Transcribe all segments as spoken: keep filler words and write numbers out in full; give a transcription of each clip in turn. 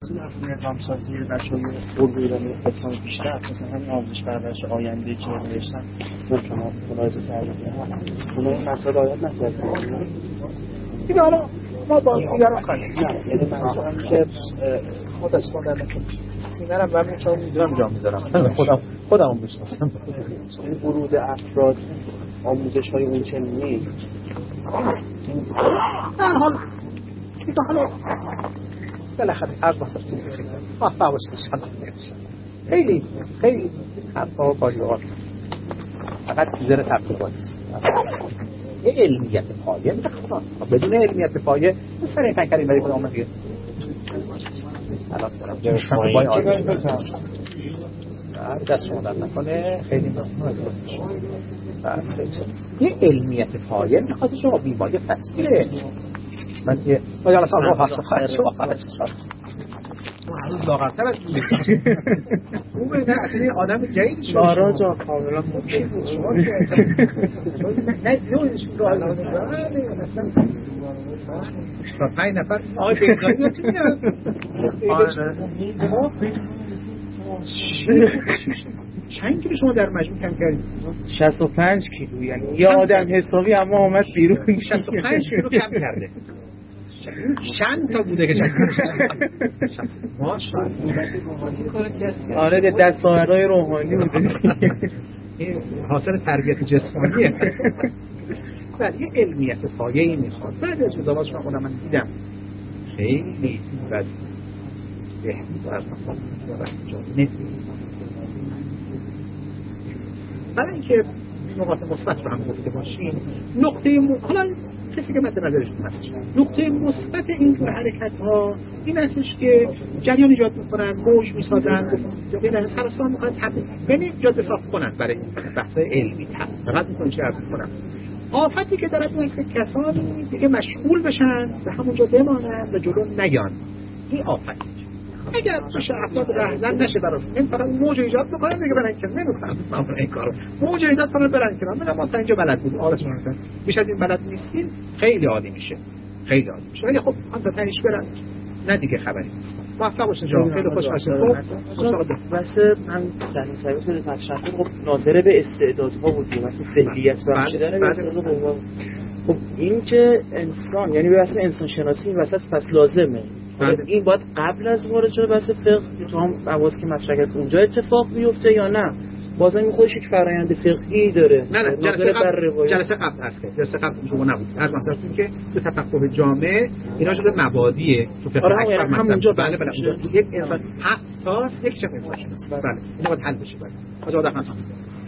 نظام سازی بچه‌های علوم ایرانی قسمت بیشتر مثلا همین آموزش پرورش آینده که نوشتن ممکنه ملاحظه کردیم اونا این مسائل آیات نکردن دیگه حالا ما با دیگران کاری نه یعنی منظورم که خود از خودم سینه‌ام و چون میدونم جا میذارم خودم خودمو میشناسم این ورود افراد آموزش‌های اون چنینی در حال دیگه حالا بالاخره هر واسه میگه موفق باشید خیلی خیلی حرفا باریات فقط چیزر تبلیغات است علمیت پایه میخواد بدون علمیت پایه مثلا این فکر برای خودم میگه الان دارم جای پای آره دست شما در نکنه خیلی ممنون از شما یه علمیت پایه میخواد شما بیماری فصیله من یه آیا اصلا رو هست خواهد شما خواهد شما هنوز لاغرتر از این خوبه نه اصلا یه آدم جدید شما لارا جا کاملا ممکن شما نه نوعشون رو آدم اصلا تا پنج نفر آقای بگذاری هستی میاد چند کیلو شما در مجموع کم کردید؟ شصت و پنج کیلو یعنی یه آدم حسابی اما آمد بیرون شصت و پنج کیلو کم کرده چند تا بوده که چند ماشاءالله آره دستاوردهای روحانی بوده حاصل تربیت جسمانیه بعد یه علمیت پایه‌ای میخواد بعد از ازدواج شما خودم من دیدم خیلی وضع بهتر از مثلا برای اینکه نقاط مثبت رو هم گفته باشیم نقطه م... حالا کسی که مد نظرشون هست نقطه مثبت این حرکت ها این هستش که جریان ایجاد میکنن موج میسازن ببینن سراسان میکنن تبدیل یعنی جاده صاف کنن برای بحث علمی فقط میکنن چه عرض میکنم آفتی که دارد این است که کسانی دیگه مشغول بشن و همونجا بمانن و جلو نیان این آفتی اگر بشه افراد رهزن نشه برای این فقط موج ایجاد بکنن دیگه برن که نمیکنم من این کارو موج ایجاد کنن برن که من ما تا اینجا بلد بود آره شما بیش از این بلد نیستین خیلی عالی میشه خیلی عالی میشه ولی خب من تا تنش برن نه دیگه خبری نیست موفق باشین جناب خیلی خوشحال شدم واسه من در این سایه خیلی مطرح خب ناظر به استعدادها بودیم مثلا فعلیت بخشیدن استعدادها خب این که انسان یعنی به اصل انسان شناسی واسه پس لازمه این باید قبل از وارد شده بحث فقه تو هم مواضع که مطرح کرد اونجا اتفاق بیفته یا نه بازم این خودش یک فرآیند فقهی داره نه نه جلسه قبل جلسه قبل هست که جلسه قبل شما نبود هر مثلا که تو تفقه جامع اینا جزء مبادیه تو فقه آره اکبر همونجا بله بله اونجا یک انسان حتی یک شخص انسان شناسی بله اینا باید حل بشه بله آجا دفعه هست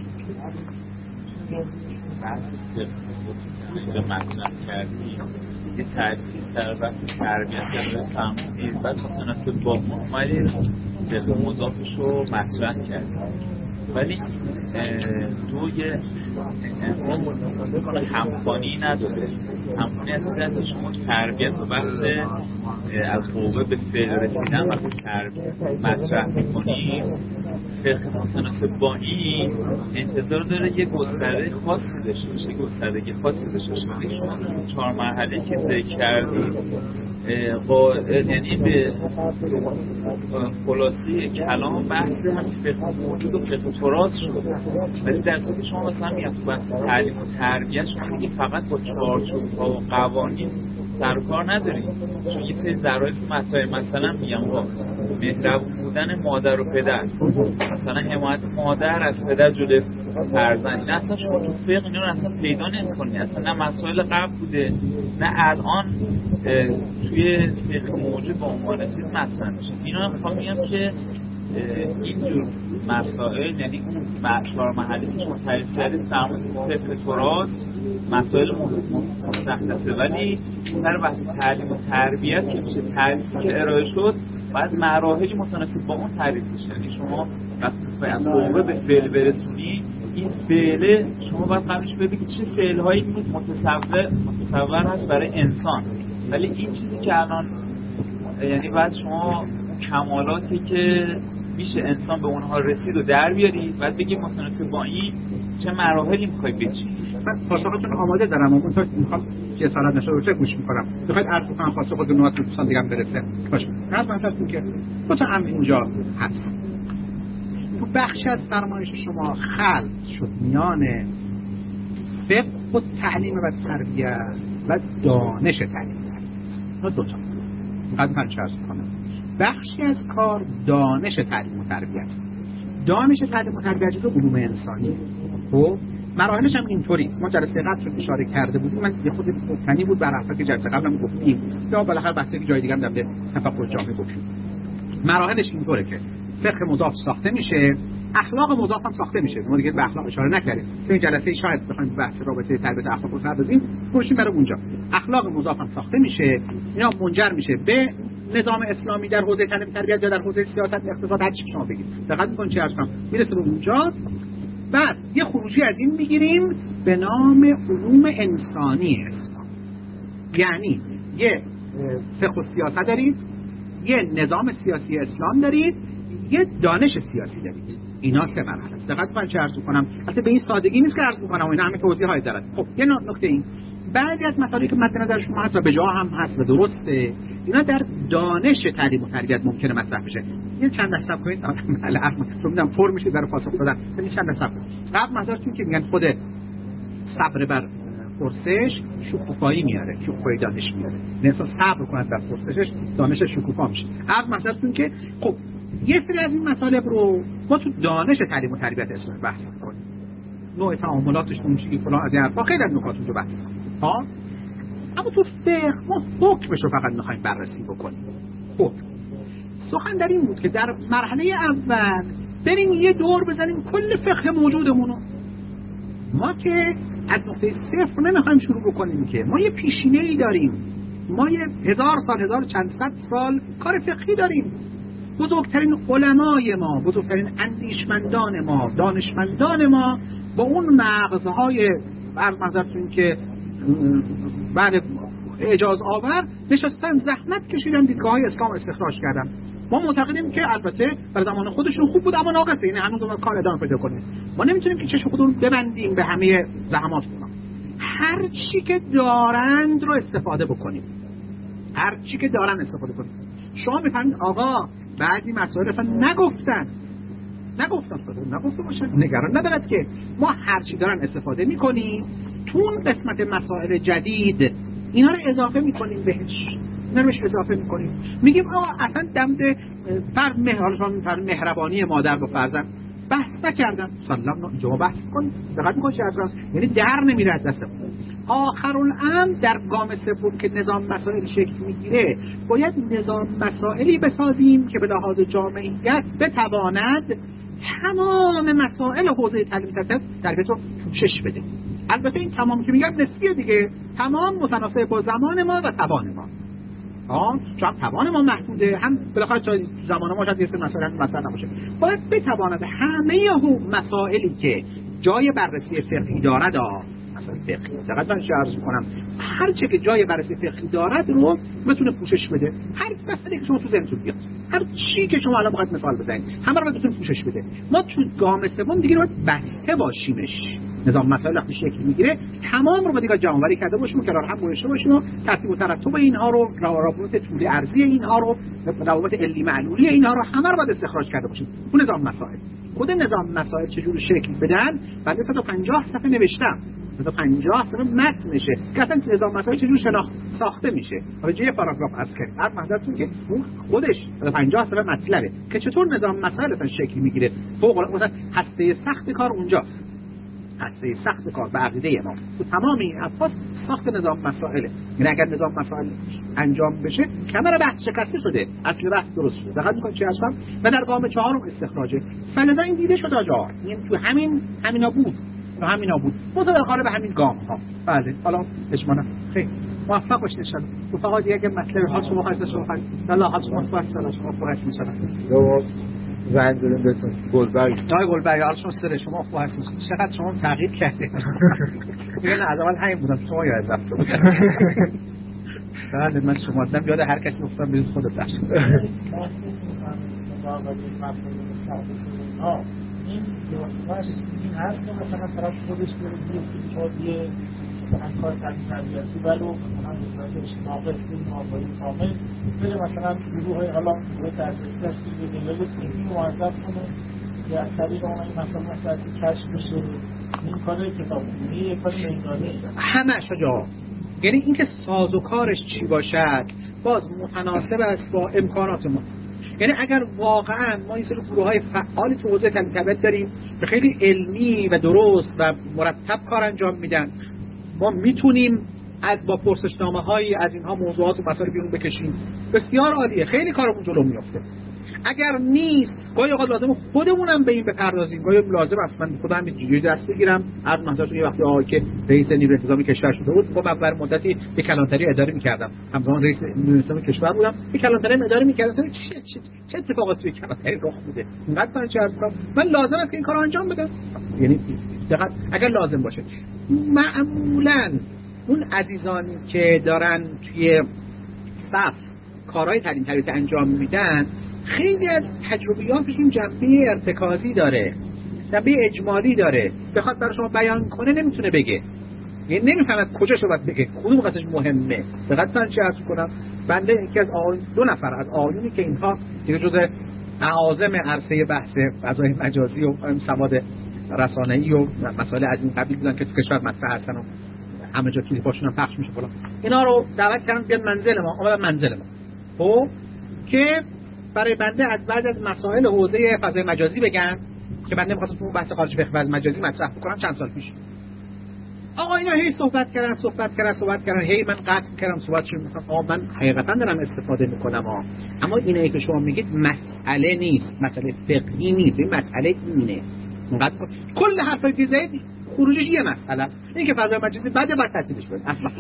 که مطرح کردی یه تدریس در بحث تربیت در فهمید بعد متناسب با محمدی به مضافش رو مطرح کردی ولی توی انسان متناسب کنه همخوانی نداره همخوانی از این شما تربیت و بحث از قوه به فعل رسیدن وقتی تربیت مطرح میکنی فقه متناسب با این انتظار داره یه گسترده خاصی داشته باشه گستردگی خاصی داشته باشه ولی شما چهار مرحله که ذکر کردی یعنی به خلاصه کلام بحث همین فقه موجود و فقه تراث شد ولی در صورت شما مثلا میگم تو بحث تعلیم و تربیت شما میگی فقط با چارچوب‌ها و قوانین سر و کار نداریم چون یه سری ظرایف مسائل مثلا میگم با مهربون بودن مادر و پدر مثلا حمایت مادر از پدر جلوی فرزند این اصلا شما تو فقه اینا رو اصلا پیدا نمی‌کنی اصلا نه مسائل قبل بوده نه الان توی فقه موجود با عنوان چیز مطرح میشه اینا هم میخوام میگم که اینجور مسائل یعنی اون چهار محله که شما تعریف کردید فرمود فقه تراث مسائل مستحدثه ولی در بحث تعلیم و تربیت که میشه تعریفی که ارائه شد بعد مراحل متناسب با اون تعریف میشه یعنی شما وقتی از قوه به فعل برسونی این فعله شما باید قبلش ببینید چه فعل‌هایی متصور متصور هست برای انسان ولی این چیزی که الان یعنی بعد شما کمالاتی که میشه انسان به اونها رسید و در بیاری بعد بگیم متناسب با این چه مراحلی میخوای بچینی؟ من پاسختون آماده دارم، اون تا میخوام جسارت نشه رو گوش میکنم. میخواید عرض کنم خاصه خود نوات دوستان دیگه هم برسه. باشه. قبل مثلا که دو تا امر اینجا هست. تو بخشی از فرمایش شما خلط شد میان فقه و تعلیم و تربیت و دانش تعلیم. نه دو تا. قبل من چه عرض کنم. بخشی از کار دانش تعلیم و تربیت. دانش تعلیم و تربیت جزو علوم انسانی. خب مراحلش هم اینطوریه. ما جلسه قبل رو اشاره کرده بودیم، من یه خود مبتنی بود بر حرفی که جلسه قبلم گفتیم. یا بالاخره بحثی که جای دیگه هم در تفکر جامع گفتیم. مراحلش اینطوره که فقه مضاف ساخته میشه، اخلاق مضاف هم ساخته میشه. ما دیگه به اخلاق اشاره نکردیم. تو این جلسه شاید بخوایم بحث رابطه تربیت اخلاق رو بپردازیم، گوشیم برای اونجا. اخلاق مضاف هم ساخته میشه، اینا منجر میشه به نظام اسلامی در حوزه تعلیم تربیت یا در حوزه سیاست اقتصاد هر چی شما بگید. دقت می‌کنید چه هستم میرسه به اونجا. بعد یه خروجی از این میگیریم به نام علوم انسانی اسلام. یعنی یه فقه و سیاست دارید، یه نظام سیاسی اسلام دارید، یه دانش سیاسی دارید. اینا سه مرحله است. دقت کنید چه عرض می‌کنم. البته به این سادگی نیست که عرض می‌کنم، اینا همه توضیحات دارن. خب یه نکته این بعضی از مطالبی که مد نظر شما هست و به جا هم هست و درسته، اینا در دانش تعلیم و تربیت ممکنه مطرح بشه. یه چند دسته کنید بله چون میدونم پر میشه برای پاسخ دادن. یه چند دسته قبل نظرتون که میگن خود صبر بر پرسش شکوفایی میاره، شکوفایی دانش میاره. نسا صبر کنید بر پرسشش دانش شکوفا میشه. قبل نظرتون که خب یه سری از این مطالب رو ما تو دانش تعلیم و تربیت اسلامی بحث کنیم. نوع تعاملاتش اون چیزی فلان از این حرفا خیلی از نکات رو بحث کنیم. ها اما تو فقه ما حکمش رو فقط میخوایم بررسی بکنیم. خب سخن در این بود که در مرحله اول بریم یه دور بزنیم کل فقه موجودمونو. ما که از نقطه صفر نمیخوایم شروع بکنیم، که ما یه پیشینه‌ای داریم، ما یه هزار سال هزار چند صد سال کار فقهی داریم. بزرگترین علمای ما، بزرگترین اندیشمندان ما، دانشمندان ما با اون مغزهای برمزرتون که بعد اجاز آور نشستن زحمت کشیدن دیدگاه‌های اسلام استخراج کردن. ما معتقدیم که البته در زمان خودشون خوب بود اما ناقصه، یعنی هنوز ما کار ادامه پیدا کنیم. ما نمیتونیم که چشم خودمون ببندیم به همه زحمات اونا. هر چی که دارند رو استفاده بکنیم. هر چی که دارن استفاده کنیم. شما میفهمید آقا بعضی مسائل اصلا نگفتن. نگفتن خودمون نگفته باشن، نگران ندارد که ما هر چی دارن استفاده میکنیم. تو اون قسمت مسائل جدید اینا رو اضافه میکنیم بهش. اینا رو بهش اضافه میکنیم. میگیم آقا اصلا دمد فر مهربانی فر مهربانی مادر با فرزند بحث نکردن. سلام اینجا بحث کنیم. دقت میکنید چه اصلا یعنی در نمیره از دستمون. آخرالامر در گام سوم که نظام مسائل شکل میگیره باید نظام مسائلی بسازیم که به لحاظ جامعیت بتواند تمام مسائل حوزه تعلیم تربیت رو پوشش بده. البته این تمام که میگم نسبیه دیگه، تمام متناسب با زمان ما و توان ما. آه چون توان ما محدوده، هم بالاخره تا زمان ما شاید یه سری مسائل مثلا نباشه. باید بتواند همه مسائلی که جای بررسی فقهی دارد مثلا فقهی دقیقاً من چه عرض می‌کنم، هر چه که جای بررسی فقهی دارد رو بتونه پوشش بده. هر مسئله که شما تو ذهنتون بیاد، هر چی که شما الان بخواید مثال بزنید، همه رو بتونه پوشش بده. ما تو گام سوم دیگه باید بسته باشیمش. نظام مسائل وقتی شکل میگیره تمام رو با دیگه جمع‌آوری کرده باشیم، کنار هم گذاشته باشیم و ترتیب و ترتیب اینها رو، روابط طول عرضی اینها رو، روابط علی معلولی اینها رو همه رو باید استخراج کرده باشیم. اون نظام مسائل، خود نظام مسائل چجوری شکل بدن بعد صد و پنجاه صفحه نوشتم. صد و پنجاه صفحه متنشه که اصلا نظام مسائل چجوری شناخت ساخته میشه. حالا یه پاراگراف از کرد هر منظورتون که اون خودش صد و پنجاه صفحه مطلبه که چطور نظام مسائل اصلا شکل میگیره. فوق العاده مثلا هسته سخت کار اونجاست. هسته سخت کار به عقیده ما تو تمام این ابحاث ساخت نظام مسائله. یعنی اگر نظام مسائل انجام بشه کمر بحث شکسته شده، اصل بحث درست شده. دقت می‌کنید چی هستم و در گام چهارم استخراجه. فلذا این دیده شد آجا این تو همین همینا بود تو همینا بود متداخل به همین گام ها. بله حالا اجمالا خیلی موفق باشید ان شاء الله. رفقا دیگه اگه مطلب ها شما خاصه شما خاص الله حافظ شما صلوات شما خوب هستین ان شاء الله. زنگ زدیم بهتون گلبرگ جای گلبرگ حالا شما سر شما خوب هستین. چقدر شما تغییر کردید. میگن از اول همین بودم شما یاد رفته بود. بعد من شما دیدم یاد هر کسی افتادم بریز خودت رفت. این واقعاش این هست که مثلا طرف خودش بره توی کتابیه مثلا کار تعلیم تربیتی ولو مثلا مثلا ناقص ناقص کامل بره مثلا گروه حالا گروه درسش توی لیول تیمی موظف کنه یا از طریق اون مثلا مثلا کشف بشه این کار کتابخونی یه کار میدانی همه شجاع. یعنی اینکه سازوکارش چی باشد باز متناسب است با امکانات ما. یعنی اگر واقعا ما این سری گروه‌های فعالی تو حوزه تعلیم تربیت داریم که خیلی علمی و درست و مرتب کار انجام میدن، ما میتونیم از با پرسشنامه‌هایی از اینها موضوعات و مسائل بیرون بکشیم. بسیار عالیه، خیلی کارمون جلو میفته. اگر نیست گاهی اوقات لازم خودمونم به این بپردازیم، گاهی لازم است من خودم یه دست بگیرم. هر مثلا یه وقتی آقا که رئیس نیروی انتظامی کشور شده بود، خب من بر مدتی یک کلانتری اداره می‌کردم، همزمان رئیس نیروی انتظامی کشور بودم، یک کلانتری اداره می‌کردم. چه چه چه اتفاقاتی توی کلانتری رخ میده؟ اینقدر من چه من لازم است که این کارو انجام بدم. یعنی دقیقاً اگر لازم باشه. معمولاً اون عزیزانی که دارن توی صف کارهای تعلیم تربیت انجام میدن خیلی از تجربیاتشون جنبه ارتکازی داره، جنبه اجمالی داره. بخواد برای شما بیان کنه نمیتونه بگه، یعنی نمیفهمه کجاش رو باید بگه، کدوم قصهش مهمه. دقت من چه عرض کنم، بنده یکی از آقایون، دو نفر از آقایونی که اینها دیگه جزء اعاظم عرصه بحث فضای مجازی و سواد رسانه‌ای و مسائل از این قبیل بودن که تو کشور مطرح هستن و همه جا کلیپاشون هم پخش میشه فلان، اینا رو دعوت کردن بیان منزل ما. اومدن منزل ما خب که برای بنده از بعض از مسائل حوزه فضای مجازی بگن که بنده می‌خواستم تو بحث خارج فقه فضای مجازی مطرح بکنم چند سال پیش. آقا اینا هی صحبت کردن صحبت کردن صحبت کردن هی من قطع کردم صحبتشون. میگم آقا من حقیقتا دارم استفاده میکنم ها، اما اینایی که شما میگید مسئله نیست، مسئله فقهی نیست، این مسئله اینه. اینقدر کل حرفایی که زدید خروجش یه مسئله است. این که فضای مجازی بعد بعد تعطیلش بدید اصلا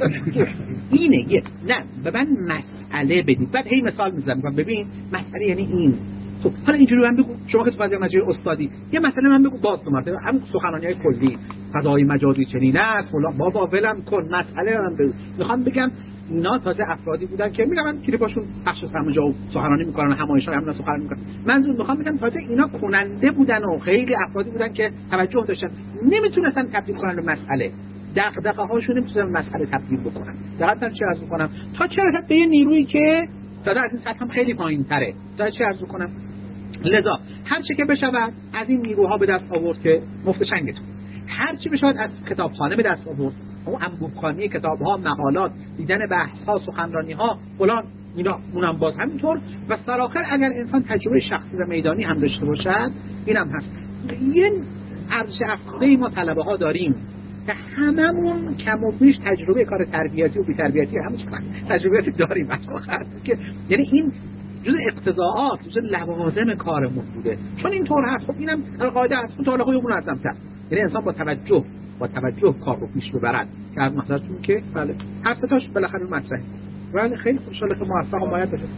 اینه یه نه به من مسئله بدید. بعد هی مثال میزنم ببین مسئله یعنی این. خب حالا اینجوری من بگو شما که تو فضای مجازی استادی یه مسئله من بگو باز دو مرتبه هم سخنرانی‌های کلی فضای مجازی چنین است فلان بابا ولم کن مسئله من بگو. میخوام بگم اینا تازه افرادی بودن که میگم من کلیپاشون پخش همه جا سخنرانی میکنن، همایش‌ها همون سخنرانی میکنن. منظور میخوام بگم تازه اینا کننده بودن و خیلی افرادی بودن که توجه داشتن، نمیتونستن تبدیل کنن به مسئله. دغدغه هاشون نمیتونن مسئله تبدیل بکنن. دقیقاً چه عرض میکنم تا چه رسد به یه نیرویی که تازه از این سطح هم خیلی پایین‌تره. تا چه عرض میکنم لذا هر چه که بشود از این نیروها به دست آورد که مفت شنگتون، هر چی بشود از کتابخانه به دست آورد، اون انبوبخانه کتاب‌ها، مقالات، دیدن بحث‌ها، سخنرانی‌ها فلان، اینا اونم باز همینطور. و سرآخر اگر انسان تجربه شخصی و میدانی هم داشته باشد اینم هست. یه ارزش افزوده ما طلبه‌ها داریم که هممون کم و بیش تجربه کار تربیتی و بی‌تربیتی همون تجربیاتی داریم واقعا، که یعنی این جز اقتضاعات جز لوازم کارمون بوده. چون اینطور هست خب اینم القاعده است مطالعه های منظم‌تر، یعنی انسان با توجه با توجه کار رو پیش ببرد که از مثلتون که بله هر سه تاش بالاخره مطرحه. ولی خیلی خوشحالم که موفق و مایل بشید.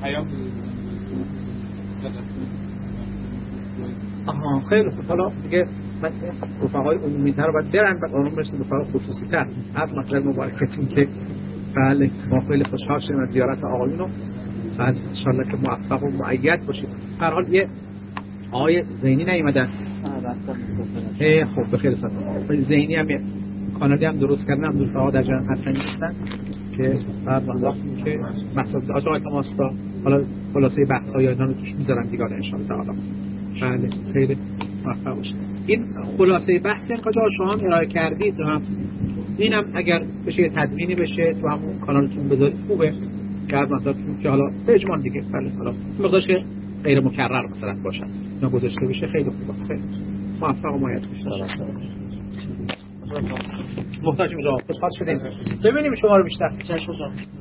آها خیلی خوب. حالا دیگه من رفقای عمومی تر رو باید برن و آنون برسیم به رفقای خصوصی تر. هر مطلب مبارکتون که بله ما خیلی خوشحال شدیم از زیارت آقایون رو. بعد انشالله که موفق و مؤید باشید. هر حال یه آقای زینی نیومدن. اه خب بخیر سلام. زینی هم کانالی هم درست کردن، هم دوست‌ها در جریان هستن نیستن که بعد وقتی که بحث از آقای تماس با حالا خلاصه بحث‌های اینا رو توش میذارن دیگه ان شاء الله تعالی. بله خیلی موفق باشید. این خلاصه بحث کجا شما ارائه کردید هم اینم اگر بشه تدوینی بشه تو همون کانالتون بذارید خوبه. که مثلا که حالا به اجمال دیگه بله حالا مقدارش که غیر مکرر مثلا باشه اینا گذاشته بشه خیلی خوبه. خیلی موفق و مایل باشید. محتاج میشم خوشحال شدیم ببینیم شما رو بیشتر.